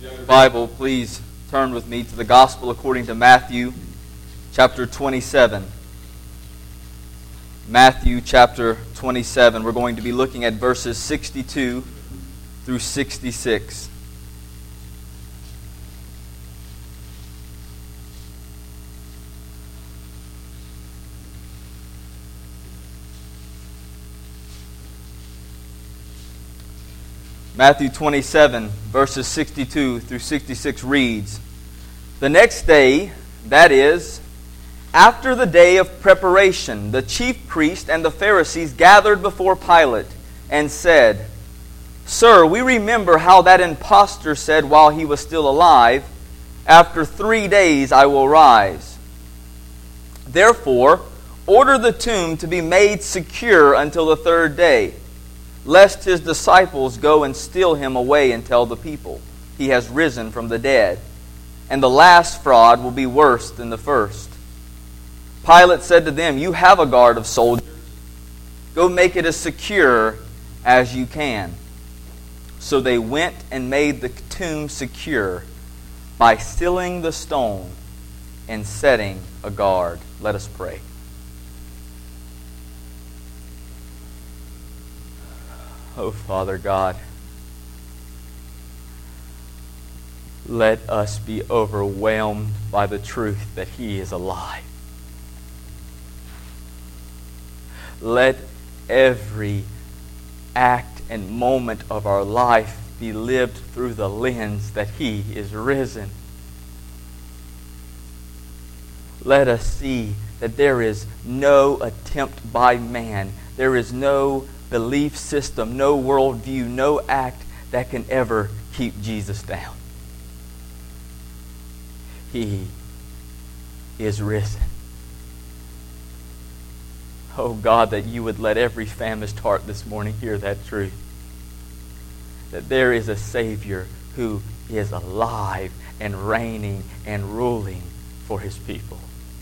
Bible, please turn with me to the Gospel according to Matthew, chapter 27. Matthew, chapter 27. We're going to be looking at verses 62 through 66. Matthew 27, verses 62 through 66 reads, "The next day, that is, after the day of preparation, the chief priests and the Pharisees gathered before Pilate and said, 'Sir, we remember how that impostor said while he was still alive, "After 3 days I will rise." Therefore, order the tomb to be made secure until the 3rd day, lest his disciples go and steal him away and tell the people, "He has risen from the dead." And the last fraud will be worse than the first. Pilate said to them, "You have a guard of soldiers. Go make it as secure as you can." So they went and made the tomb secure by sealing the stone and setting a guard. Let us pray. Oh, Father God, let us be overwhelmed by the truth that He is alive. Let every act and moment of our life be lived through the lens that He is risen. Let us see that there is no attempt by man, there is no belief system, no worldview, no act that can ever keep Jesus down. He is risen. Oh God, that you would let every famished heart this morning hear that truth. That there is a Savior who is alive and reigning and ruling for His people.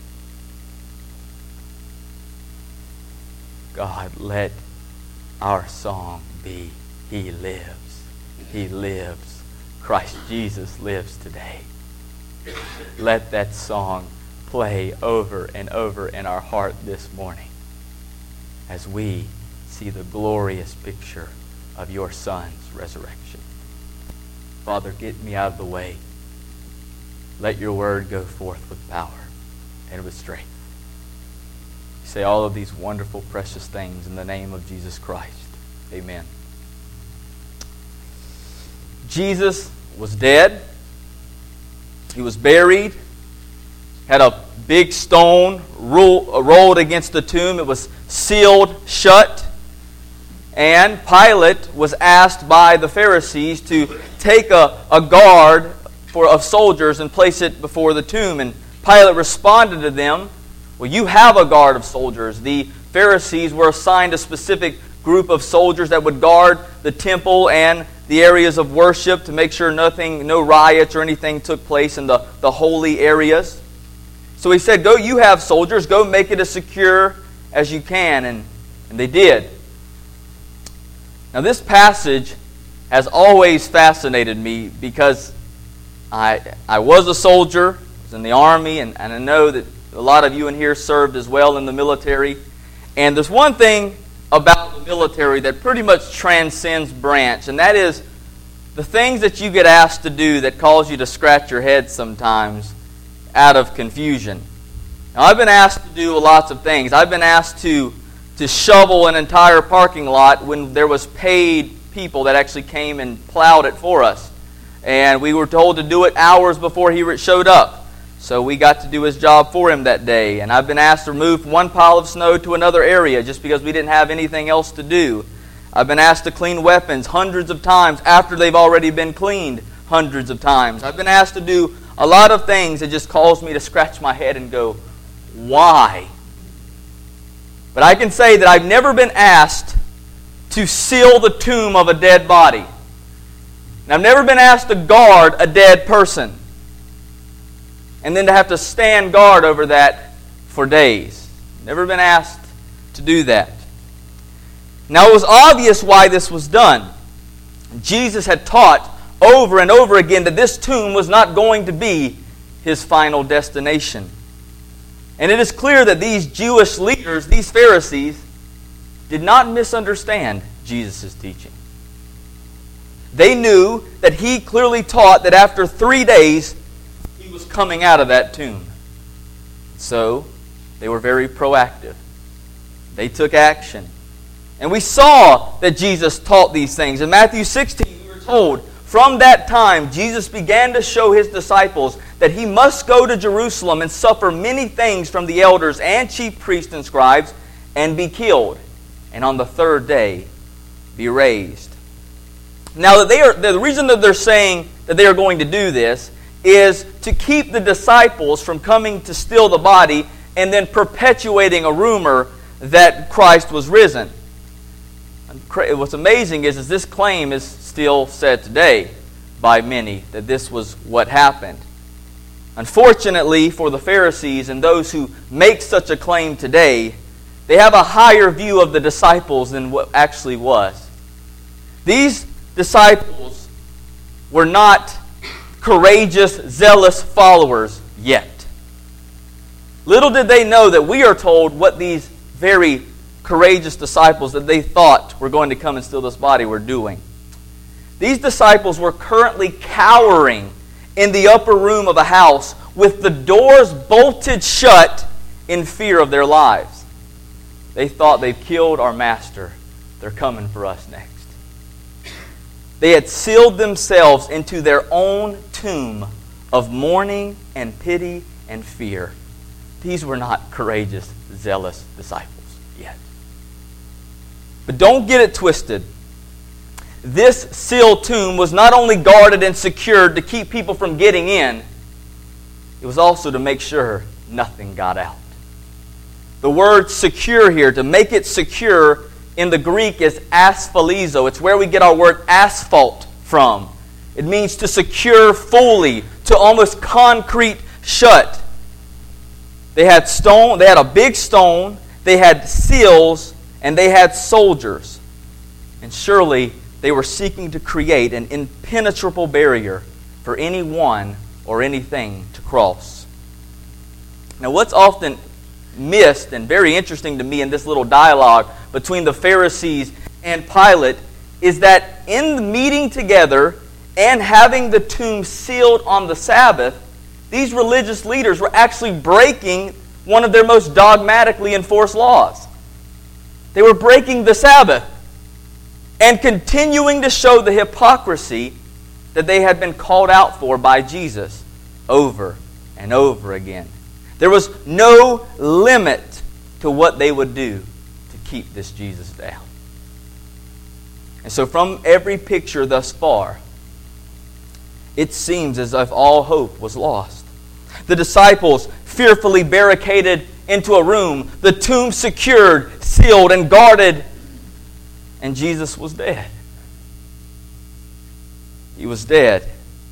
God, let our song be, "He lives, He lives, Christ Jesus lives today." Let that song play over and over in our heart this morning as we see the glorious picture of your Son's resurrection. Father, get me out of the way. Let your word go forth with power and with strength. Say all of these wonderful, precious things in the name of Jesus Christ. Amen. Jesus was dead. He was buried. Had a big stone rolled against the tomb. It was sealed shut. And Pilate was asked by the Pharisees to take a guard of soldiers and place it before the tomb. And Pilate responded to them, "Well, you have a guard of soldiers." The Pharisees were assigned a specific group of soldiers that would guard the temple and the areas of worship to make sure no riots or anything took place in the holy areas. So he said, "Go, you have soldiers, go make it as secure as you can." And they did. Now this passage has always fascinated me because I was a soldier, I was in the army, and I know that a lot of you in here served as well in the military. And there's one thing about the military that pretty much transcends branch, and that is the things that you get asked to do that cause you to scratch your head sometimes out of confusion. Now, I've been asked to do lots of things. I've been asked to shovel an entire parking lot when there was paid people that actually came and plowed it for us. And we were told to do it hours before he showed up. So we got to do his job for him that day. And I've been asked to move one pile of snow to another area just because we didn't have anything else to do. I've been asked to clean weapons hundreds of times after they've already been cleaned hundreds of times. I've been asked to do a lot of things that just cause me to scratch my head and go, why? But I can say that I've never been asked to seal the tomb of a dead body. And I've never been asked to guard a dead person. And then to have to stand guard over that for days. Never been asked to do that. Now it was obvious why this was done. Jesus had taught over and over again that this tomb was not going to be his final destination. And it is clear that these Jewish leaders, these Pharisees, did not misunderstand Jesus' teaching. They knew that he clearly taught that after 3 days, he was coming out of that tomb. So, they were very proactive. They took action. And we saw that Jesus taught these things. In Matthew 16, we were told, from that time, Jesus began to show his disciples that he must go to Jerusalem and suffer many things from the elders and chief priests and scribes and be killed, and on the third day be raised. Now, the reason that they're saying that they are going to do this is to keep the disciples from coming to steal the body and then perpetuating a rumor that Christ was risen. What's amazing is this claim is still said today by many, that this was what happened. Unfortunately for the Pharisees and those who make such a claim today, they have a higher view of the disciples than what actually was. These disciples were not courageous, zealous followers yet. Little did they know that we are told what these very courageous disciples that they thought were going to come and steal this body were doing. These disciples were currently cowering in the upper room of a house with the doors bolted shut in fear of their lives. They thought they've killed our master. They're coming for us next. They had sealed themselves into their own tomb of mourning and pity and fear. These were not courageous, zealous disciples yet. But don't get it twisted. This sealed tomb was not only guarded and secured to keep people from getting in, it was also to make sure nothing got out. The word secure here, to make it secure in the Greek, is asphalizo. It's where we get our word asphalt from. It means to secure fully, to almost concrete shut. They had stone, they had a big stone, they had seals, and they had soldiers. And surely they were seeking to create an impenetrable barrier for anyone or anything to cross. Now, what's often missed and very interesting to me in this little dialogue between the Pharisees and Pilate is that in the meeting together and having the tomb sealed on the Sabbath, these religious leaders were actually breaking one of their most dogmatically enforced laws. They were breaking the Sabbath and continuing to show the hypocrisy that they had been called out for by Jesus over and over again. There was no limit to what they would do to keep this Jesus down. And so from every picture thus far, it seems as if all hope was lost. The disciples fearfully barricaded into a room, the tomb secured, sealed, and guarded, and Jesus was dead. He was dead.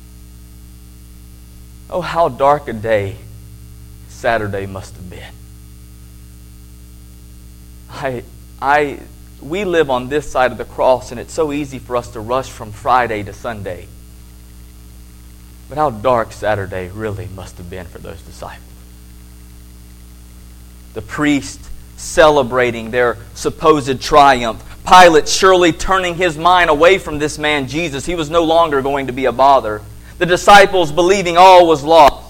Oh, how dark a day Saturday must have been. We live on this side of the cross, and it's so easy for us to rush from Friday to Sunday. But how dark Saturday really must have been for those disciples. The priest celebrating their supposed triumph. Pilate surely turning his mind away from this man Jesus. He was no longer going to be a bother. The disciples believing all was lost.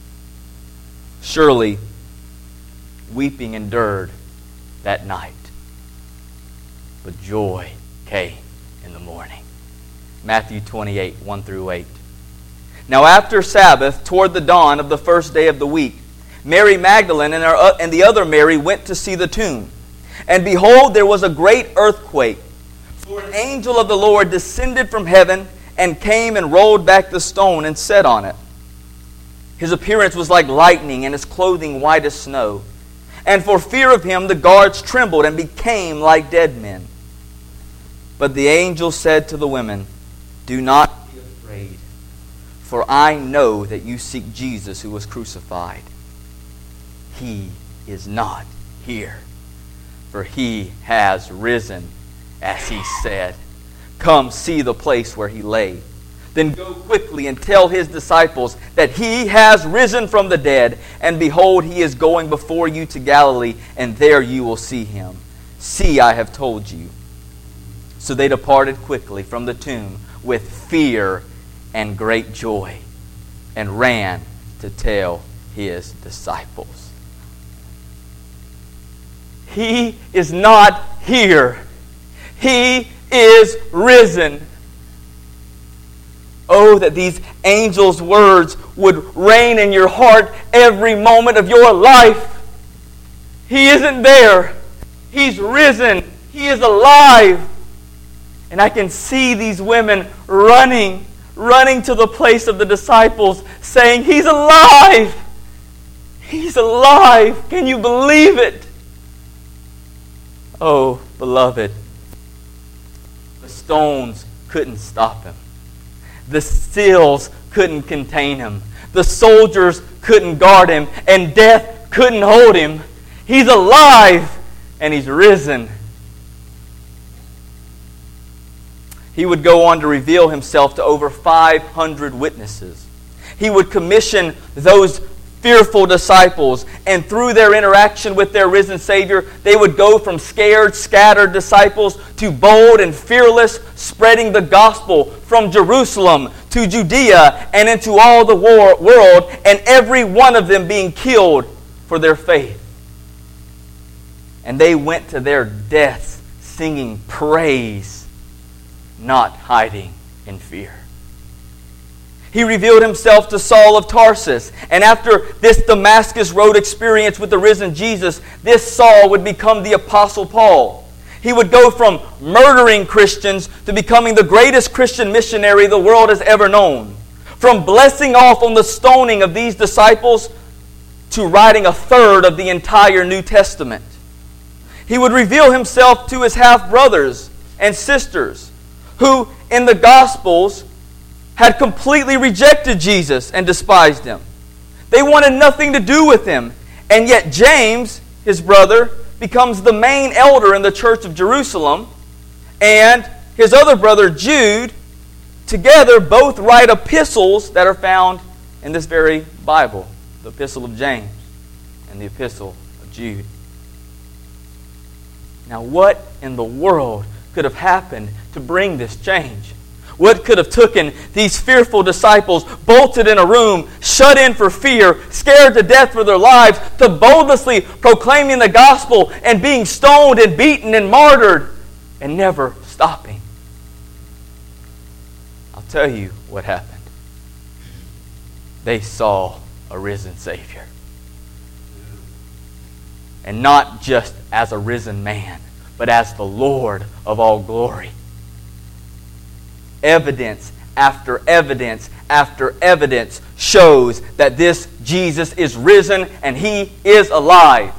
Surely weeping endured that night. But joy came in the morning. Matthew 28, 1 through 8. Now after Sabbath, toward the dawn of the first day of the week, Mary Magdalene and the other Mary went to see the tomb. And behold, there was a great earthquake. For an angel of the Lord descended from heaven and came and rolled back the stone and sat on it. His appearance was like lightning and his clothing white as snow. And for fear of him, the guards trembled and became like dead men. But the angel said to the women, "Do not be afraid, for I know that you seek Jesus who was crucified. He is not here, for he has risen, as he said. Come see the place where he lay. Then go quickly and tell his disciples that he has risen from the dead, and behold, he is going before you to Galilee, and there you will see him. See, I have told you." So they departed quickly from the tomb with fear and great joy, and ran to tell his disciples. He is not here. He is risen. Oh, that these angels' words would reign in your heart every moment of your life. He isn't there. He's risen. He is alive. And I can see these women running to the place of the disciples, saying, "He's alive! He's alive! Can you believe it?" Oh, beloved, the stones couldn't stop him. The seals couldn't contain him. The soldiers couldn't guard him. And death couldn't hold him. He's alive and he's risen. He would go on to reveal himself to over 500 witnesses. He would commission those fearful disciples, and through their interaction with their risen Savior, they would go from scared, scattered disciples to bold and fearless, spreading the gospel from Jerusalem to Judea and into all the world, and every one of them being killed for their faith. And they went to their deaths singing praise, not hiding in fear. He revealed himself to Saul of Tarsus. And after this Damascus Road experience with the risen Jesus, this Saul would become the Apostle Paul. He would go from murdering Christians to becoming the greatest Christian missionary the world has ever known. From blessing off on the stoning of these disciples to writing a third of the entire New Testament. He would reveal himself to his half-brothers and sisters who, in the Gospels, had completely rejected Jesus and despised him. They wanted nothing to do with him. And yet James, his brother, becomes the main elder in the church of Jerusalem. And his other brother, Jude, together both write epistles that are found in this very Bible. The Epistle of James and the Epistle of Jude. Now what in the world could have happened to bring this change? What could have taken these fearful disciples, bolted in a room, shut in for fear, scared to death for their lives, to boldly proclaiming the gospel and being stoned and beaten and martyred and never stopping? I'll tell you what happened. They saw a risen Savior. And not just as a risen man, but as the Lord of all glory. Evidence after evidence after evidence shows that this Jesus is risen and He is alive.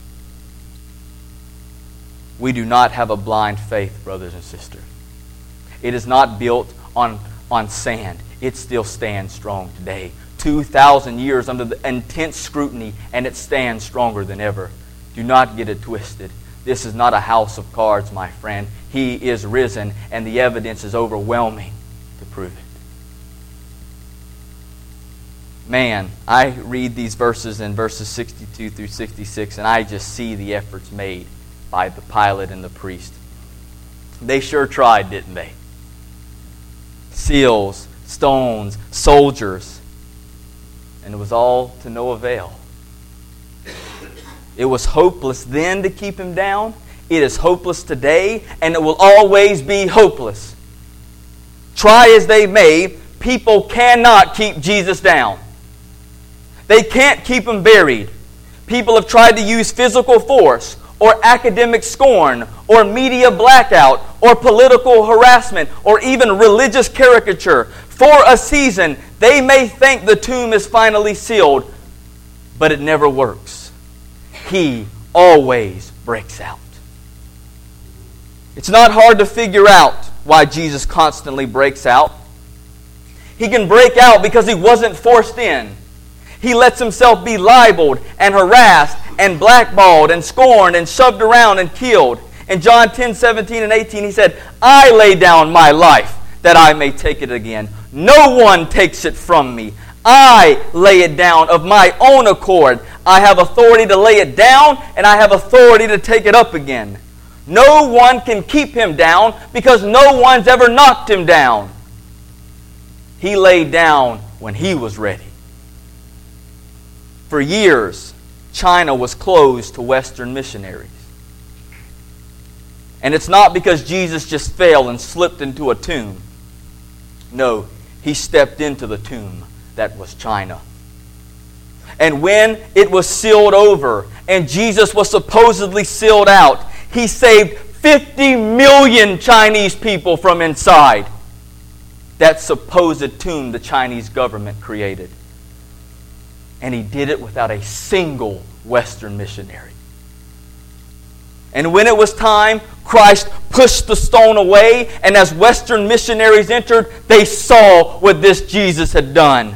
We do not have a blind faith, brothers and sisters. It is not built on sand. It still stands strong today. 2,000 years under the intense scrutiny, and it stands stronger than ever. Do not get it twisted. This is not a house of cards, my friend. He is risen, and the evidence is overwhelming to prove it. Man, I read these verses in verses 62 through 66, and I just see the efforts made by the Pilate and the priest. They sure tried, didn't they? Seals, stones, soldiers, and it was all to no avail. It was hopeless then to keep him down. It is hopeless today, and it will always be hopeless. Try as they may, people cannot keep Jesus down. They can't keep him buried. People have tried to use physical force, or academic scorn, or media blackout, or political harassment, or even religious caricature. For a season, they may think the tomb is finally sealed, but it never works. He always breaks out. It's not hard to figure out why Jesus constantly breaks out. He can break out because He wasn't forced in. He lets Himself be libeled and harassed and blackballed and scorned and shoved around and killed. In John 10, 17 and 18, He said, "I lay down my life that I may take it again. No one takes it from me. I lay it down of my own accord. I have authority to lay it down, and I have authority to take it up again. No one can keep him down because no one's ever knocked him down. He laid down when he was ready. For years, China was closed to Western missionaries. And it's not because Jesus just fell and slipped into a tomb. No, he stepped into the tomb that was China. And when it was sealed over and Jesus was supposedly sealed out, he saved 50 million Chinese people from inside that supposed tomb the Chinese government created. And he did it without a single Western missionary. And when it was time, Christ pushed the stone away, and as Western missionaries entered, they saw what this Jesus had done.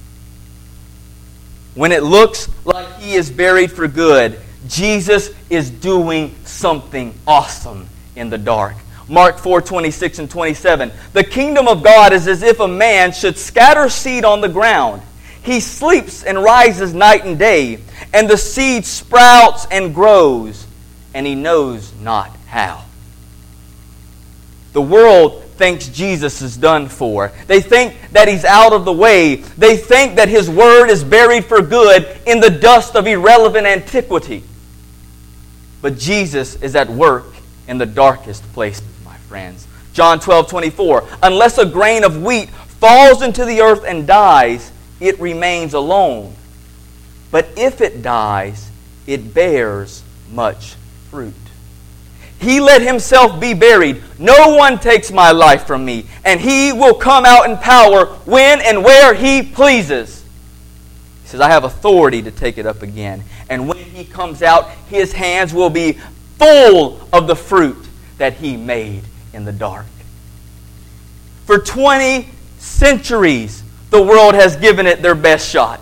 When it looks like he is buried for good, Jesus is doing something awesome in the dark. Mark 4:26 and 27. The kingdom of God is as if a man should scatter seed on the ground. He sleeps and rises night and day, and the seed sprouts and grows, and he knows not how. The world thinks Jesus is done for. They think that he's out of the way. They think that his word is buried for good in the dust of irrelevant antiquity. But Jesus is at work in the darkest places, my friends. John 12:24. Unless a grain of wheat falls into the earth and dies, it remains alone. But if it dies, it bears much fruit. He let himself be buried. No one takes my life from me, and he will come out in power when and where he pleases. He says, I have authority to take it up again. And when he comes out, his hands will be full of the fruit that he made in the dark. For 20 centuries, the world has given it their best shot.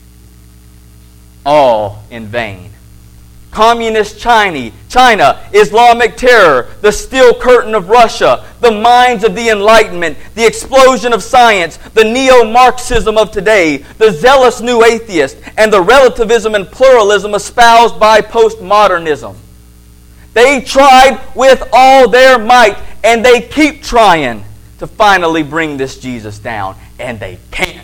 All in vain. Communist China, Islamic terror, the Steel Curtain of Russia, the mines of the Enlightenment, the explosion of science, the neo-Marxism of today, the zealous new atheist, and the relativism and pluralism espoused by postmodernism. They tried with all their might, and they keep trying to finally bring this Jesus down, and they can't.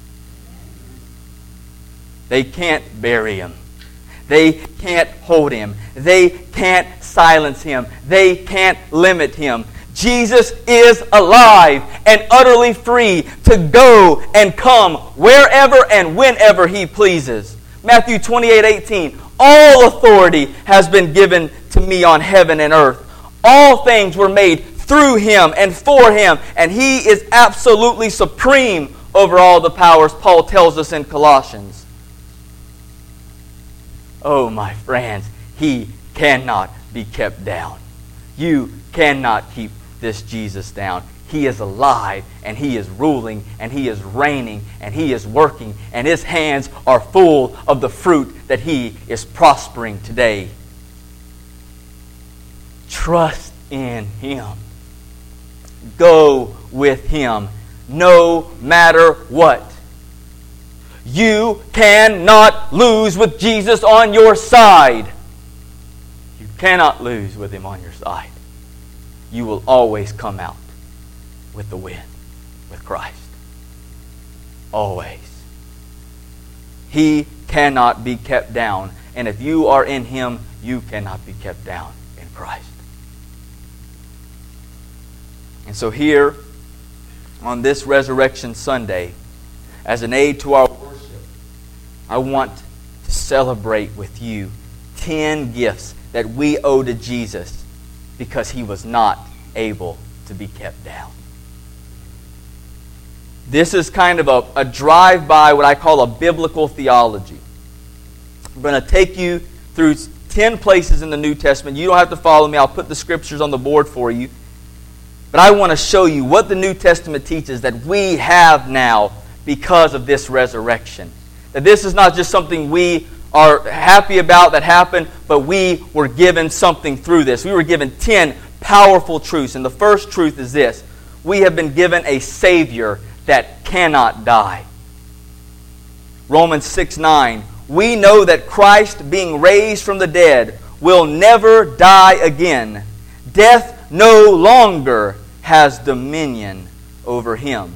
They can't bury him. They can't hold him. They can't silence him. They can't limit him. Jesus is alive and utterly free to go and come wherever and whenever he pleases. Matthew 28:18. All authority has been given to me on heaven and earth. All things were made through him and for him, and he is absolutely supreme over all the powers, Paul tells us in Colossians. Oh, my friends, he cannot be kept down. You cannot keep this Jesus down. He is alive, and he is ruling, and he is reigning, and he is working, and his hands are full of the fruit that he is prospering today. Trust in him. Go with him, no matter what. You cannot lose with Jesus on your side. You cannot lose with him on your side. You will always come out with the win, with Christ. Always. He cannot be kept down. And if you are in him, you cannot be kept down in Christ. And so here, on this Resurrection Sunday, as an aid to our worship, I want to celebrate with you 10 gifts that we owe to Jesus because he was not able to be kept down. This is kind of a drive-by, what I call a biblical theology. I'm going to take you through 10 places in the New Testament. You don't have to follow me. I'll put the scriptures on the board for you. But I want to show you what the New Testament teaches that we have now because of this resurrection. That this is not just something we are happy about that happened, but we were given something through this. We were given 10 powerful truths. And the first truth is this: we have been given a Savior that cannot die. Romans 6:9, we know that Christ, being raised from the dead, will never die again. Death no longer has dominion over him.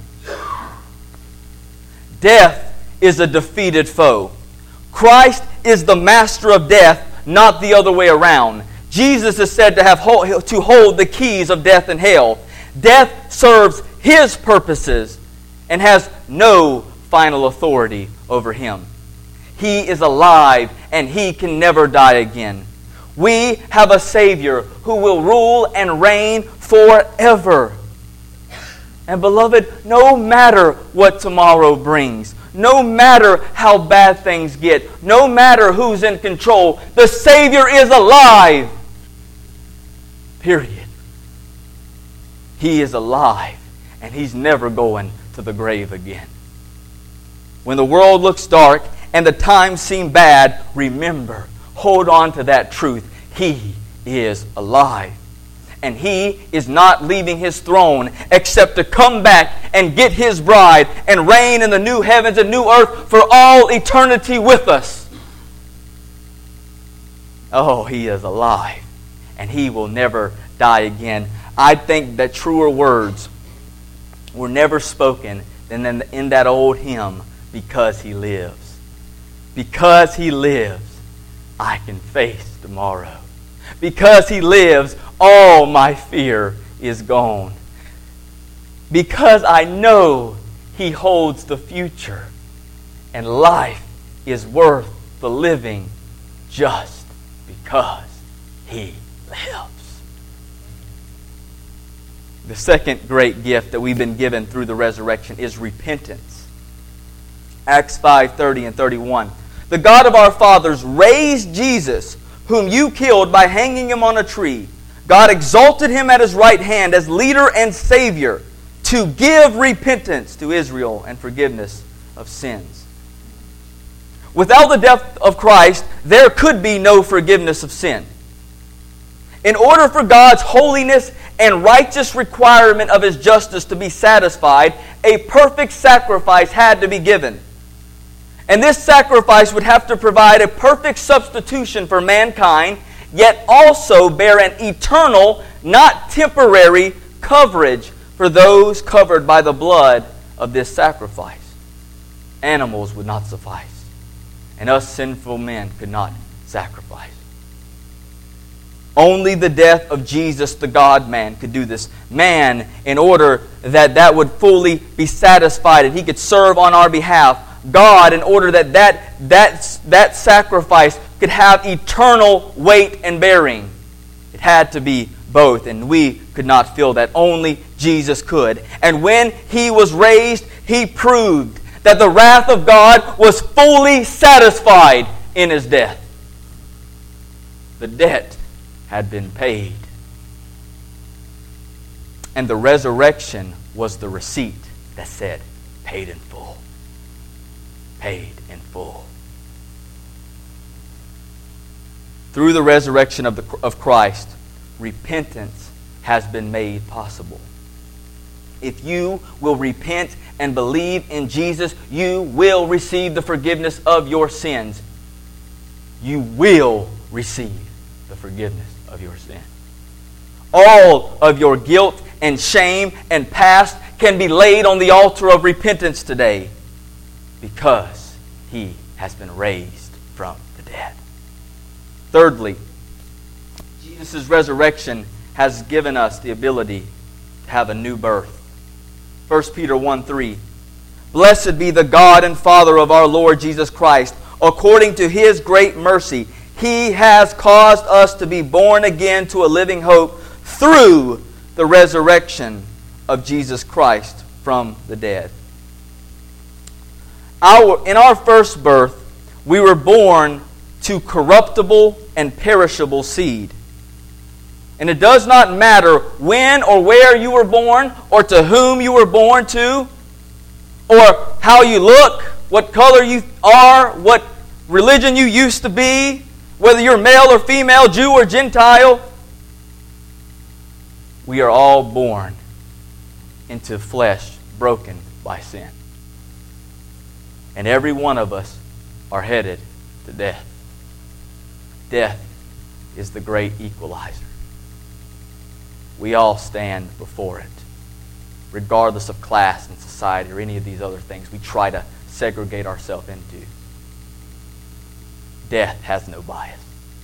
Death is a defeated foe. Christ is the master of death, not the other way around. Jesus is said to hold the keys of death and hell. Death serves his purposes and has no final authority over him. He is alive and he can never die again. We have a Savior who will rule and reign forever. And beloved, no matter what tomorrow brings, no matter how bad things get, no matter who's in control, the Savior is alive. Period. He is alive, and he's never going to the grave again. When the world looks dark and the times seem bad, remember, hold on to that truth. He is alive. And he is not leaving his throne except to come back and get his bride and reign in the new heavens and new earth for all eternity with us. Oh, he is alive. And he will never die again. I think that truer words were never spoken than in that old hymn, Because He Lives. Because He lives, I can face tomorrow. Because He lives, all my fear is gone. Because I know He holds the future, and life is worth the living just because He lives. The second great gift that we've been given through the resurrection is repentance. Acts 5:30 and 31. The God of our fathers raised Jesus, whom you killed by hanging him on a tree. God exalted him at his right hand as leader and Savior to give repentance to Israel and forgiveness of sins. Without the death of Christ, there could be no forgiveness of sin. In order for God's holiness and righteous requirement of His justice to be satisfied, a perfect sacrifice had to be given. And this sacrifice would have to provide a perfect substitution for mankind, yet also bear an eternal, not temporary, coverage for those covered by the blood of this sacrifice. Animals would not suffice, and us sinful men could not sacrifice. Only the death of Jesus, the God-man, could do this. Man, in order that would fully be satisfied and He could serve on our behalf. God, in order that sacrifice could have eternal weight and bearing. It had to be both, and we could not feel that. Only Jesus could. And when He was raised, He proved that the wrath of God was fully satisfied in His death. The debt had been paid. And the resurrection was the receipt that said, paid in full. Paid in full. Through the resurrection of Christ, repentance has been made possible. If you will repent and believe in Jesus, you will receive the forgiveness of your sins. You will receive the forgiveness of your sin. All of your guilt and shame and past can be laid on the altar of repentance today, because He has been raised from the dead. Thirdly, Jesus' resurrection has given us the ability to have a new birth. 1 Peter 1:3. Blessed be the God and Father of our Lord Jesus Christ. According to His great mercy, He has caused us to be born again to a living hope through the resurrection of Jesus Christ from the dead. In our first birth, we were born to corruptible and perishable seed. And it does not matter when or where you were born, or to whom you were born to, or how you look, what color you are, what religion you used to be, whether you're male or female, Jew or Gentile. We are all born into flesh broken by sin. And every one of us are headed to death. Death is the great equalizer. We all stand before it, regardless of class and society or any of these other things we try to segregate ourselves into. Death has no bias.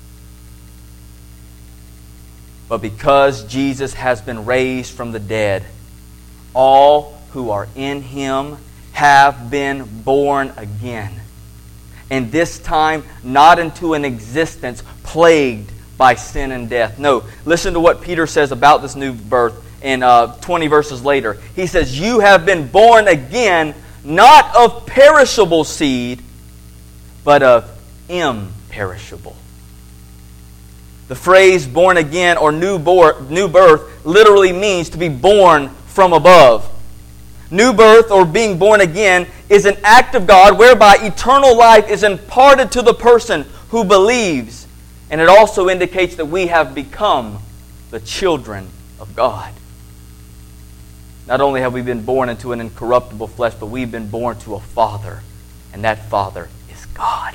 But because Jesus has been raised from the dead, all who are in Him have been born again. And this time, not into an existence plagued by sin and death. No, listen to what Peter says about this new birth in 20 verses later. He says, "You have been born again, not of perishable seed, but of imperishable." The phrase born again or new birth literally means to be born from above. New birth or being born again is an act of God whereby eternal life is imparted to the person who believes. And it also indicates that we have become the children of God. Not only have we been born into an incorruptible flesh, but we've been born to a Father. And that Father is God.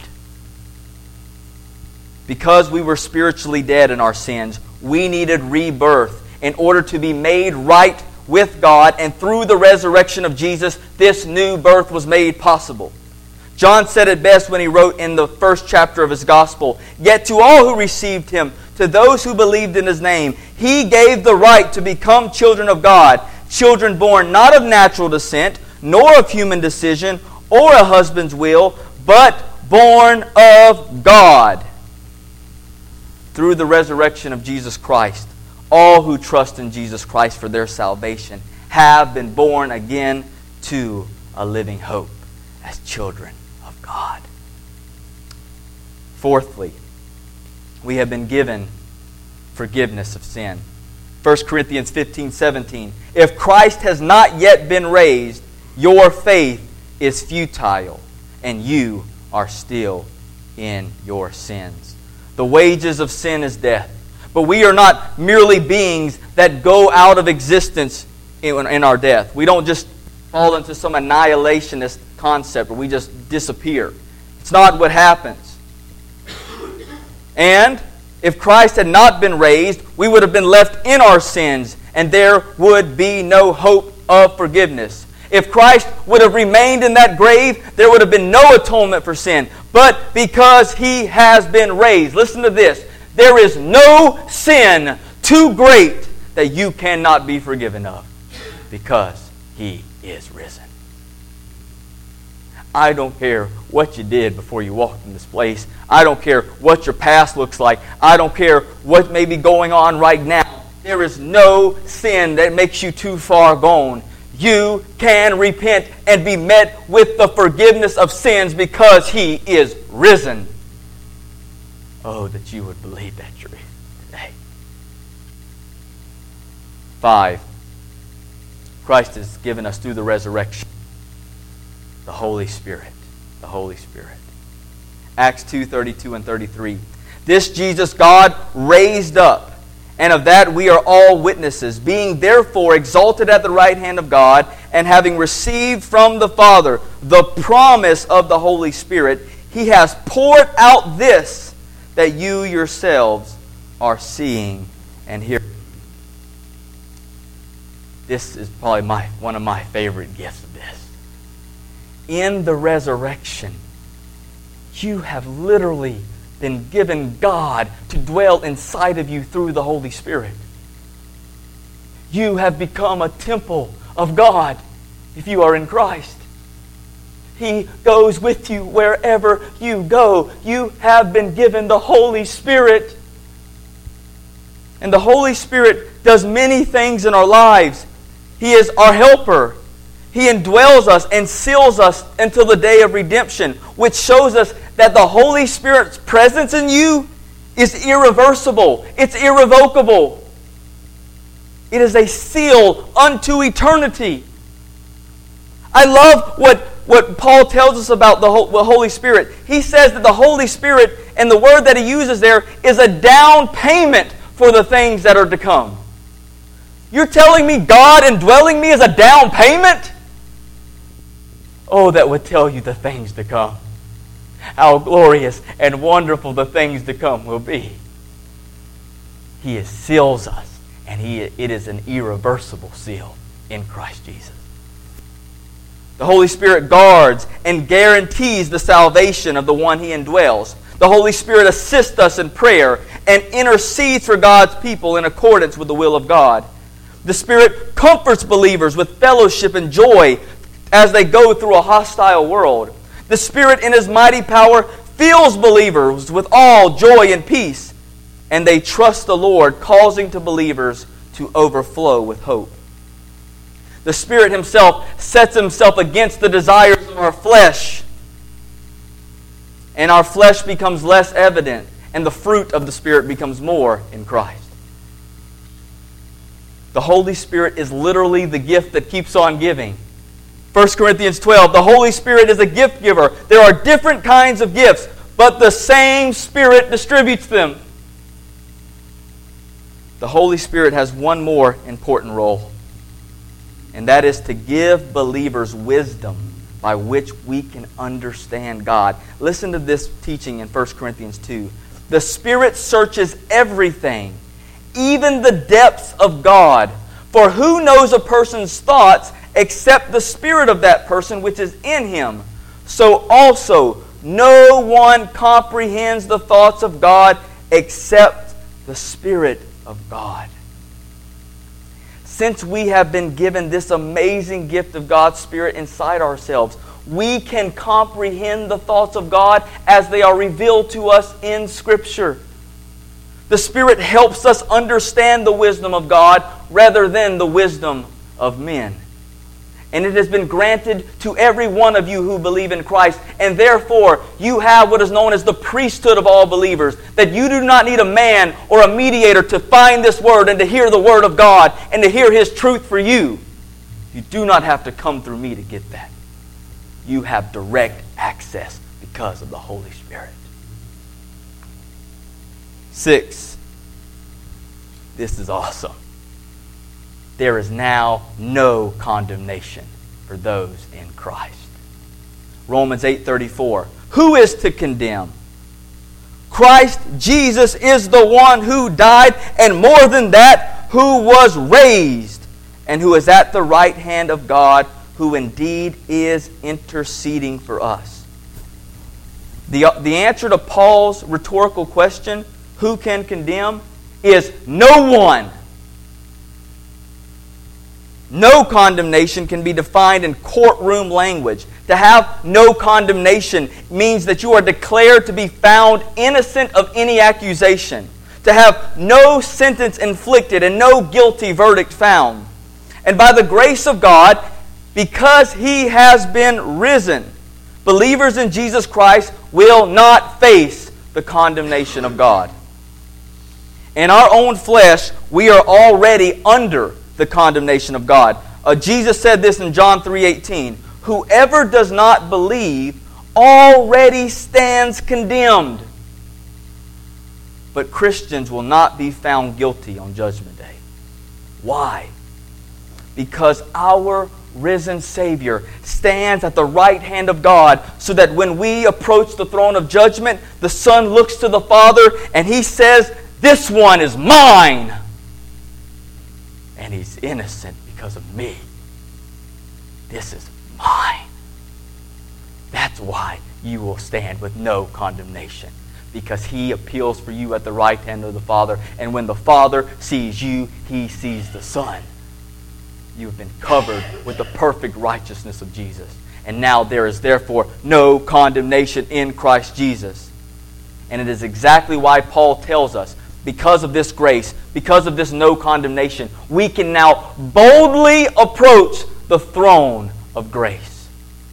Because we were spiritually dead in our sins, we needed rebirth in order to be made right with God, and through the resurrection of Jesus, this new birth was made possible. John said it best when he wrote in the first chapter of his gospel, "Yet to all who received Him, to those who believed in His name, He gave the right to become children of God, children born not of natural descent, nor of human decision, or a husband's will, but born of God." Through the resurrection of Jesus Christ, all who trust in Jesus Christ for their salvation have been born again to a living hope as children of God. Fourthly, we have been given forgiveness of sin. 1 Corinthians 15:17. "If Christ has not yet been raised, your faith is futile, and you are still in your sins." The wages of sin is death. But we are not merely beings that go out of existence in our death. We don't just fall into some annihilationist concept where we just disappear. It's not what happens. And if Christ had not been raised, we would have been left in our sins, and there would be no hope of forgiveness. If Christ would have remained in that grave, there would have been no atonement for sin. But because He has been raised, listen to this, there is no sin too great that you cannot be forgiven of, because He is risen. I don't care what you did before you walked in this place. I don't care what your past looks like. I don't care what may be going on right now. There is no sin that makes you too far gone. You can repent and be met with the forgiveness of sins because He is risen. Oh, that you would believe that truth today. 5. Christ has given us through the resurrection the Holy Spirit. The Holy Spirit. Acts 2:32 and 33. "This Jesus God raised up, and of that we are all witnesses, being therefore exalted at the right hand of God, and having received from the Father the promise of the Holy Spirit, He has poured out this that you yourselves are seeing and hearing." This is probably one of my favorite gifts of this. In the resurrection, you have literally been given God to dwell inside of you through the Holy Spirit. You have become a temple of God if you are in Christ. He goes with you wherever you go. You have been given the Holy Spirit. And the Holy Spirit does many things in our lives. He is our helper. He indwells us and seals us until the day of redemption, which shows us that the Holy Spirit's presence in you is irreversible. It's irrevocable. It is a seal unto eternity. I love what Paul tells us about the Holy Spirit. He says that the Holy Spirit, and the word that he uses there, is a down payment for the things that are to come. You're telling me God indwelling me is a down payment? Oh, that would tell you the things to come. How glorious and wonderful the things to come will be. He seals us, and it is an irreversible seal in Christ Jesus. The Holy Spirit guards and guarantees the salvation of the one He indwells. The Holy Spirit assists us in prayer and intercedes for God's people in accordance with the will of God. The Spirit comforts believers with fellowship and joy as they go through a hostile world. The Spirit in His mighty power fills believers with all joy and peace, and they trust the Lord, causing the believers to overflow with hope. The Spirit Himself sets Himself against the desires of our flesh, and our flesh becomes less evident, and the fruit of the Spirit becomes more in Christ. The Holy Spirit is literally the gift that keeps on giving. 1 Corinthians 12, the Holy Spirit is a gift giver. There are different kinds of gifts, but the same Spirit distributes them. The Holy Spirit has one more important role, and that is to give believers wisdom by which we can understand God. Listen to this teaching in 1 Corinthians 2. The Spirit searches everything, even the depths of God. For who knows a person's thoughts except the spirit of that person which is in him? So also, no one comprehends the thoughts of God except the Spirit of God. Since we have been given this amazing gift of God's Spirit inside ourselves, we can comprehend the thoughts of God as they are revealed to us in Scripture. The Spirit helps us understand the wisdom of God rather than the wisdom of men. And it has been granted to every one of you who believe in Christ. And therefore, you have what is known as the priesthood of all believers. That you do not need a man or a mediator to find this Word and to hear the Word of God and to hear His truth for you. You do not have to come through me to get that. You have direct access because of the Holy Spirit. 6. This is awesome. There is now no condemnation for those in Christ. Romans 8:34. Who is to condemn? Christ Jesus is the one who died, and more than that, who was raised, and who is at the right hand of God, who indeed is interceding for us. The answer to Paul's rhetorical question, who can condemn, is no one. No condemnation can be defined in courtroom language. To have no condemnation means that you are declared to be found innocent of any accusation. To have no sentence inflicted and no guilty verdict found. And by the grace of God, because He has been risen, believers in Jesus Christ will not face the condemnation of God. In our own flesh, we are already under the condemnation of God. Jesus said this in John 3:18. Whoever does not believe already stands condemned. But Christians will not be found guilty on Judgment Day. Why? Because our risen Savior stands at the right hand of God, so that when we approach the throne of judgment, the Son looks to the Father and He says, "This one is mine." And he's innocent because of me. This is mine. That's why you will stand with no condemnation. Because He appeals for you at the right hand of the Father. And when the Father sees you, He sees the Son. You have been covered with the perfect righteousness of Jesus. And now there is therefore no condemnation in Christ Jesus. And it is exactly why Paul tells us, because of this grace, because of this no condemnation, we can now boldly approach the throne of grace.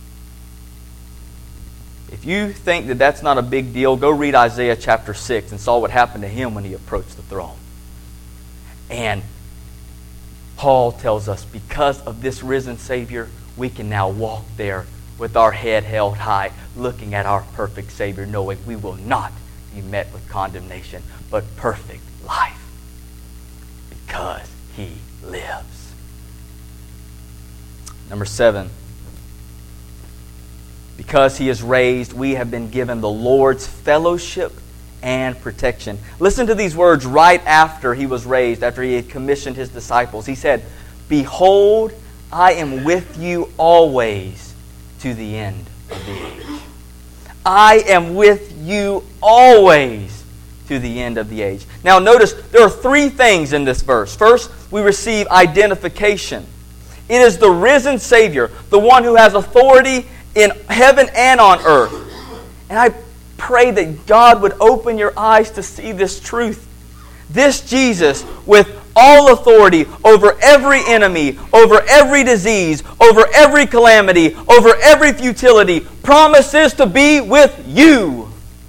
If you think that that's not a big deal, go read Isaiah chapter 6 and saw what happened to him when he approached the throne. And Paul tells us, because of this risen Savior, we can now walk there with our head held high, looking at our perfect Savior, knowing we will not be met with condemnation, but perfect life, because He lives. Number 7. Because He is raised, we have been given the Lord's fellowship and protection. Listen to these words right after He was raised, after He had commissioned His disciples. He said, "Behold, I am with you always to the end of the age." I am with you always to the end of the age. Now notice, there are three things in this verse. First, we receive identification. It is the risen Savior, the one who has authority in heaven and on earth. And I pray that God would open your eyes to see this truth. This Jesus, with all authority over every enemy, over every disease, over every calamity, over every futility, promises to be with you.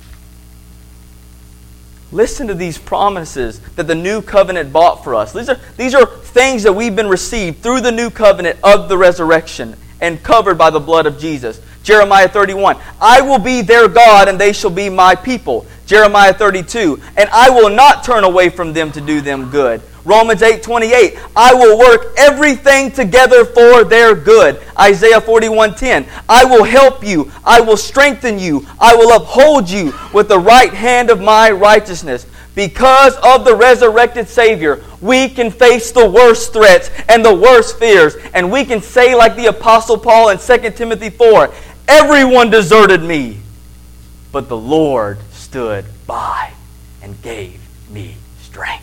Listen to these promises that the new covenant bought for us. These are things that we've been received through the new covenant of the resurrection and covered by the blood of Jesus. Jeremiah 31, "I will be their God, and they shall be my people." Jeremiah 32, "And I will not turn away from them to do them good." Romans 8:28, "I will work everything together for their good." Isaiah 41:10, "I will help you, I will strengthen you, I will uphold you with the right hand of my righteousness." Because of the resurrected Savior, we can face the worst threats and the worst fears. And we can say like the Apostle Paul in 2 Timothy 4, "Everyone deserted me, but the Lord stood by and gave me strength."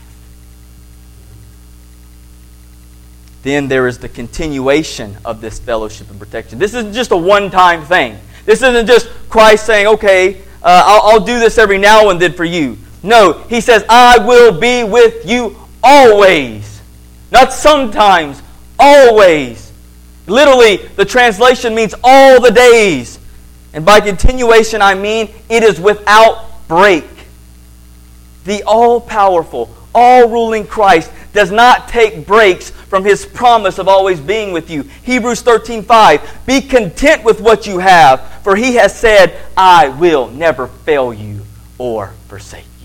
Then there is the continuation of this fellowship and protection. This isn't just a one-time thing. This isn't just Christ saying, "Okay, I'll do this every now and then for you." No, He says, "I will be with you always." Not sometimes, always. Literally, the translation means all the days. And by continuation, I mean it is without break. The all-powerful, all-ruling Christ does not take breaks from His promise of always being with you. Hebrews 13:5, "Be content with what you have, for He has said, I will never fail you or forsake you."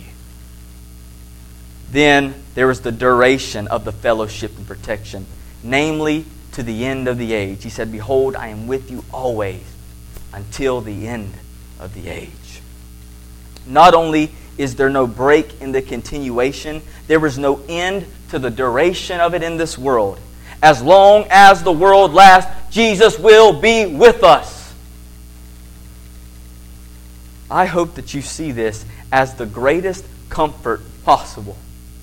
Then there is the duration of the fellowship and protection, namely to the end of the age. He said, "Behold, I am with you always until the end of the age." Not only is there no break in the continuation, there is no end to the duration of it in this world. As long as the world lasts, Jesus will be with us. I hope that you see this as the greatest comfort possible.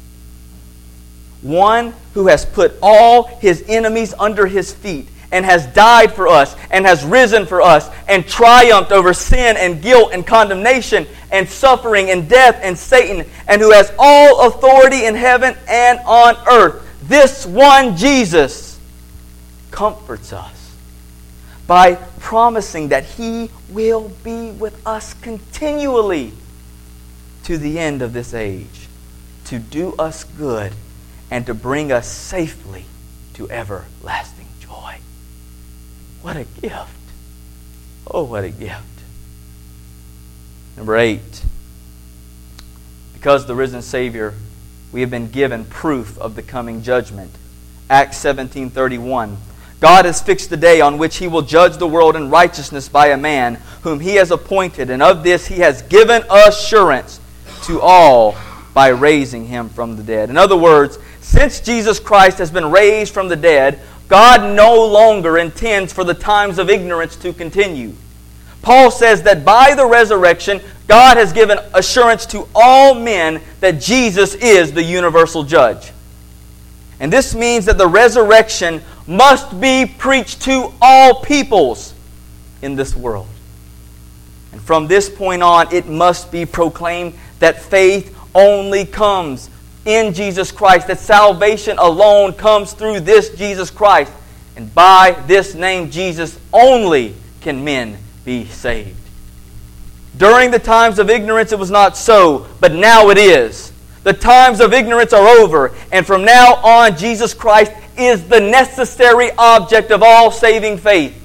One who has put all His enemies under His feet and has died for us and has risen for us and triumphed over sin and guilt and condemnation and suffering and death and Satan, and who has all authority in heaven and on earth. This one Jesus comforts us by promising that He will be with us continually to the end of this age, to do us good and to bring us safely to everlasting joy. What a gift. Oh, what a gift. Number 8. Because the risen Savior, we have been given proof of the coming judgment. Acts 17:31. "God has fixed the day on which He will judge the world in righteousness by a man whom He has appointed, and of this He has given assurance to all by raising Him from the dead." In other words, since Jesus Christ has been raised from the dead, God no longer intends for the times of ignorance to continue. Paul says that by the resurrection, God has given assurance to all men that Jesus is the universal judge. And this means that the resurrection must be preached to all peoples in this world. And from this point on, it must be proclaimed that faith only comes in Jesus Christ, that salvation alone comes through this Jesus Christ. And by this name, Jesus, only can men be saved. During the times of ignorance, it was not so, but now it is. The times of ignorance are over, and from now on, Jesus Christ is the necessary object of all saving faith.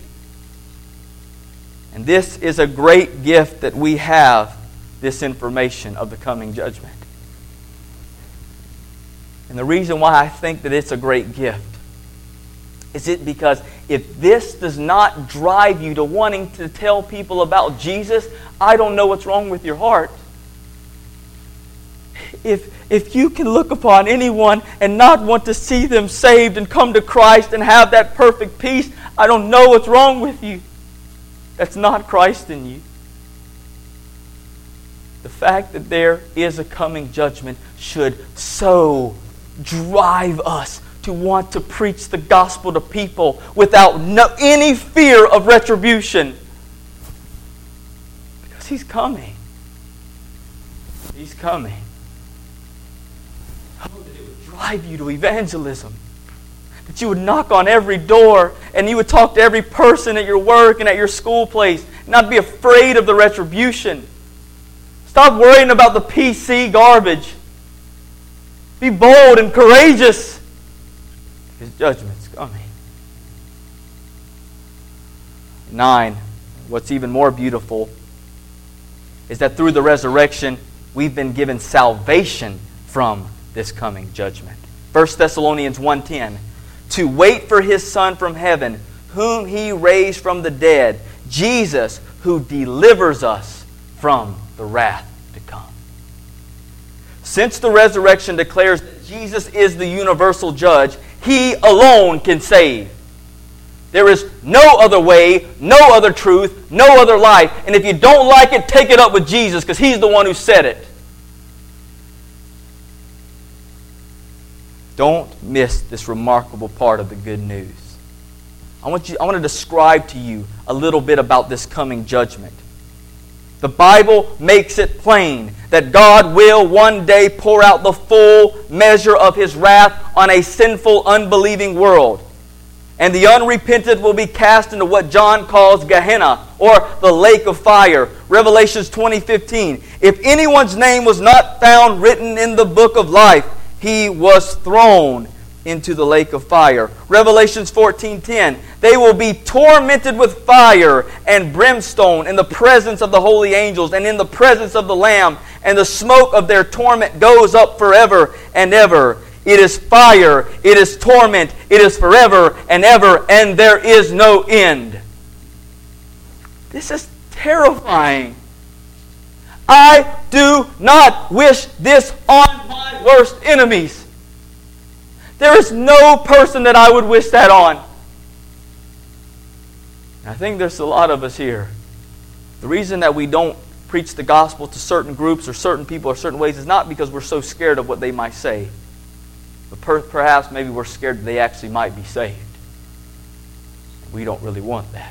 And this is a great gift that we have this information of the coming judgment. And the reason why I think that it's a great gift Is it because if this does not drive you to wanting to tell people about Jesus, I don't know what's wrong with your heart. If you can look upon anyone and not want to see them saved and come to Christ and have that perfect peace, I don't know what's wrong with you. That's not Christ in you. The fact that there is a coming judgment should so drive us to want to preach the gospel to people without any fear of retribution. Because He's coming. He's coming. Oh, that it would drive you to evangelism. That you would knock on every door and you would talk to every person at your work and at your school place. Not be afraid of the retribution. Stop worrying about the PC garbage. Be bold and courageous. His judgment's coming. 9. What's even more beautiful is that through the resurrection, we've been given salvation from this coming judgment. 1 Thessalonians 1:10. To wait for His Son from heaven, whom He raised from the dead, Jesus, who delivers us from the wrath to come. Since the resurrection declares that Jesus is the universal judge, He alone can save. There is no other way, no other truth, no other life. And if you don't like it, take it up with Jesus, because He's the one who said it. Don't miss this remarkable part of the good news. I want to describe to you a little bit about this coming judgment. The Bible makes it plain that God will one day pour out the full measure of His wrath on a sinful, unbelieving world. And the unrepentant will be cast into what John calls Gehenna, or the lake of fire. Revelations 20:15. If anyone's name was not found written in the book of life, he was thrown into the lake of fire. Revelations 14:10. They will be tormented with fire and brimstone in the presence of the holy angels and in the presence of the Lamb, and the smoke of their torment goes up forever and ever. It is fire, it is torment, it is forever and ever, and there is no end. This is terrifying. I do not wish this on my worst enemies. There is no person that I would wish that on. I think there's a lot of us here. The reason that we don't preach the gospel to certain groups or certain people or certain ways is not because we're so scared of what they might say. But perhaps maybe we're scared that they actually might be saved. We don't really want that.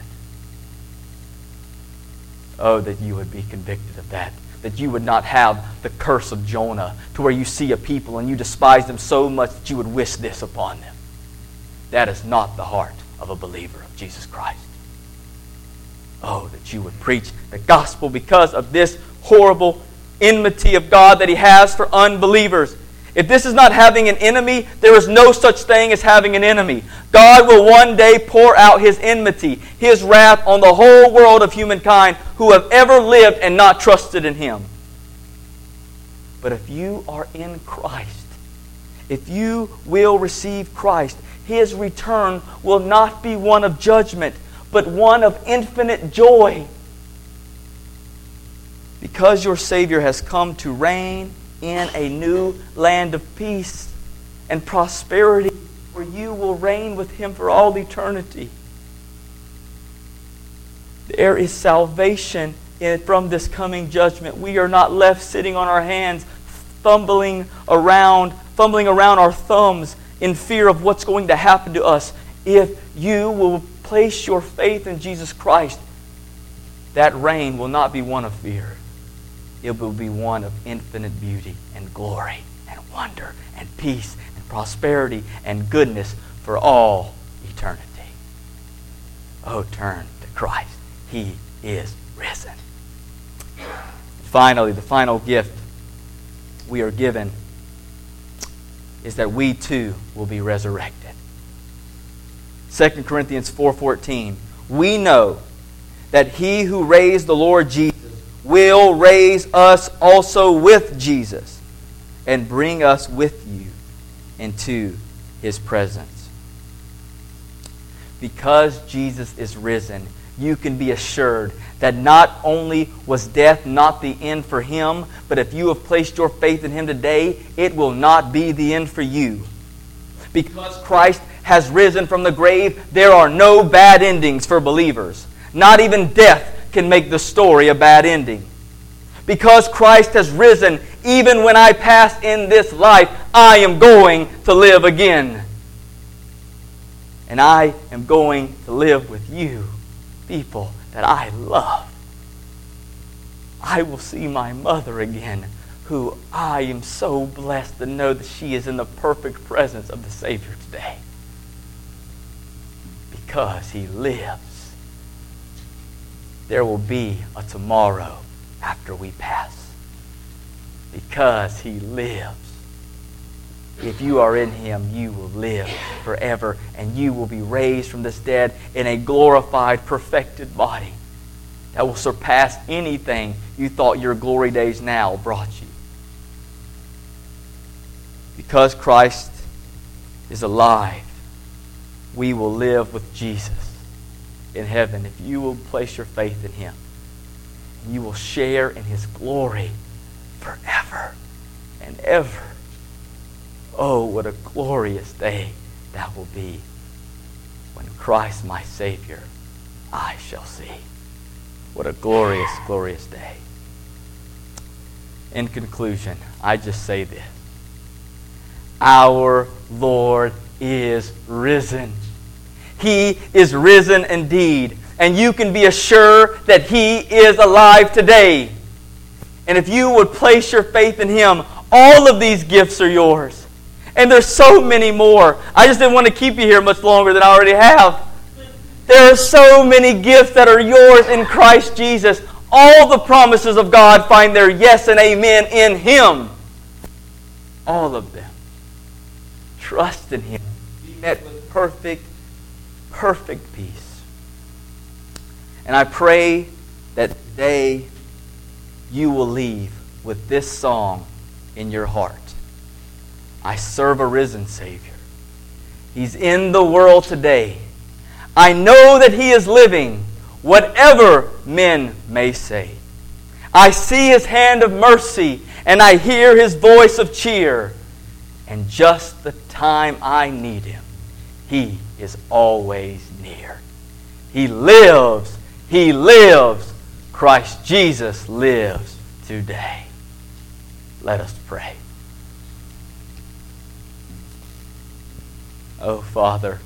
Oh, that you would be convicted of that. That you would not have the curse of Jonah, to where you see a people and you despise them so much that you would wish this upon them. That is not the heart of a believer of Jesus Christ. Oh, that you would preach the gospel because of this horrible enmity of God that He has for unbelievers. If this is not having an enemy, there is no such thing as having an enemy. God will one day pour out His enmity, His wrath on the whole world of humankind who have ever lived and not trusted in Him. But if you are in Christ, if you will receive Christ, His return will not be one of judgment, but one of infinite joy. Because your Savior has come to reign in a new land of peace and prosperity, where you will reign with Him for all eternity. There is salvation from this coming judgment. We are not left sitting on our hands, fumbling around our thumbs in fear of what's going to happen to us. If you will place your faith in Jesus Christ, that reign will not be one of fear. It will be one of infinite beauty and glory and wonder and peace and prosperity and goodness for all eternity. Oh, turn to Christ. He is risen. Finally, the final gift we are given is that we too will be resurrected. 2 Corinthians 4:14. We know that He who raised the Lord Jesus will raise us also with Jesus and bring us with you into His presence. Because Jesus is risen, you can be assured that not only was death not the end for Him, but if you have placed your faith in Him today, it will not be the end for you. Because Christ has risen from the grave, there are no bad endings for believers. Not even death can make the story a bad ending. Because Christ has risen, even when I pass in this life, I am going to live again. And I am going to live with you, people that I love. I will see my mother again, who I am so blessed to know that she is in the perfect presence of the Savior today. Because He lives, there will be a tomorrow after we pass. Because He lives. If you are in Him, you will live forever, and you will be raised from this dead in a glorified, perfected body that will surpass anything you thought your glory days now brought you. Because Christ is alive, we will live with Jesus in heaven if you will place your faith in Him. You will share in His glory forever and ever. Oh, what a glorious day that will be when Christ, my Savior, I shall see. What a glorious, glorious day. In conclusion, I just say this. Our Lord is risen. He is risen indeed. And you can be assured that He is alive today. And if you would place your faith in Him, all of these gifts are yours. And there's so many more. I just didn't want to keep you here much longer than I already have. There are so many gifts that are yours in Christ Jesus. All the promises of God find their yes and amen in Him. All of them. Trust in Him. Be met with perfect peace. And I pray that today you will leave with this song in your heart. I serve a risen Savior. He's in the world today. I know that He is living, whatever men may say. I see His hand of mercy, and I hear His voice of cheer. And just the time I need Him, He is always near. He lives. He lives. Christ Jesus lives today. Let us pray. Oh, Father,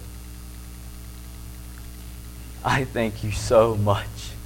I thank You so much,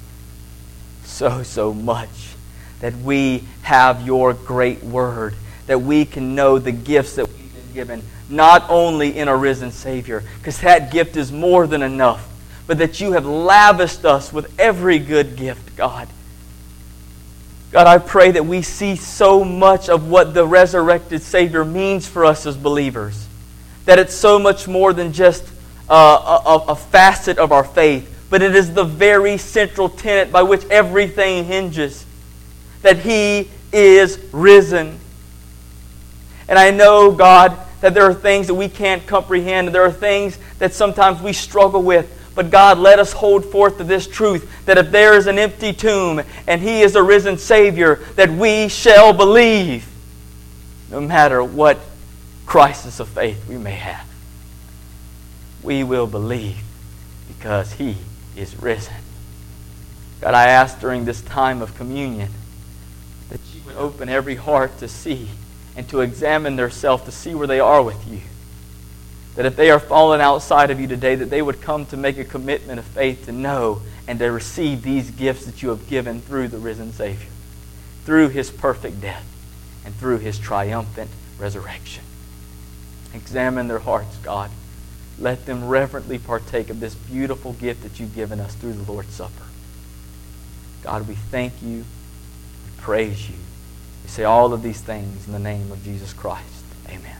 so much that we have Your great word, that we can know the gifts that we've been given, not only in a risen Savior, because that gift is more than enough, but that You have lavished us with every good gift, God. God, I pray that we see so much of what the resurrected Savior means for us as believers. That it's so much more than just a facet of our faith, but it is the very central tenet by which everything hinges. That He is risen. And I know, God, that there are things that we can't comprehend, and there are things that sometimes we struggle with. But God, let us hold forth to this truth, that if there is an empty tomb and He is a risen Savior, that we shall believe, no matter what crisis of faith we may have. We will believe because He is risen. God, I ask during this time of communion that You would open every heart to see and to examine themselves to see where they are with You. That if they are fallen outside of You today, that they would come to make a commitment of faith to know and to receive these gifts that You have given through the risen Savior, through His perfect death, and through His triumphant resurrection. Examine their hearts, God. Let them reverently partake of this beautiful gift that You've given us through the Lord's Supper. God, we thank You. We praise You. We say all of these things in the name of Jesus Christ. Amen.